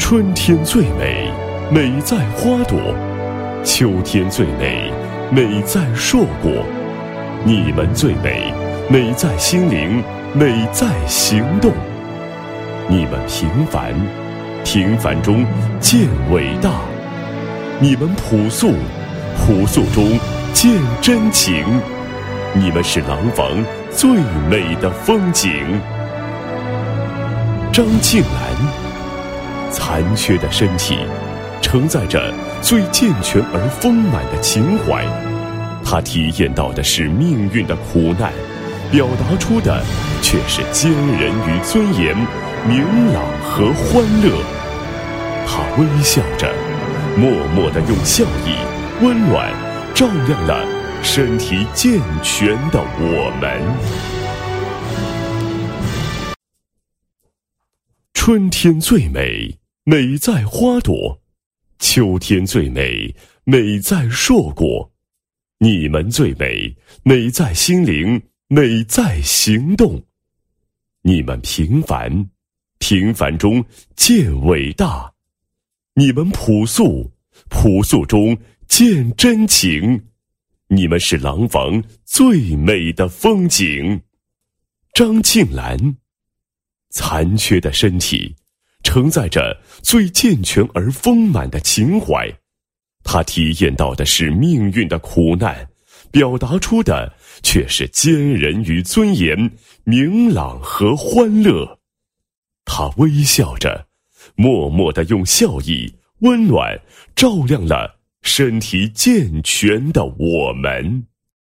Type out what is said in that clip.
春天最美，美在花朵；秋天最美，美在硕果。你们最美，美在心灵，美在行动。你们平凡，平凡中见伟大；你们朴素，朴素中见真情。你们是廊坊最美的风景。张庆兰，残缺的身体承载着最健全而丰满的情怀，她体验到的是命运的苦难，表达出的却是坚韧与尊严，明朗和欢乐。她微笑着，默默地用笑意温暖照亮了身体健全的我们。春天最美，美在花朵；秋天最美，美在硕果。你们最美，美在心灵，美在行动。你们平凡，平凡中见伟大；你们朴素，朴素中见真情。你们是廊坊最美的风景。张庆兰，残缺的身体承载着最健全而丰满的情怀，她体验到的是命运的苦难，表达出的却是坚韧与尊严，明朗和欢乐。她微笑着，默默地用笑意温暖照亮了身体健全的我们。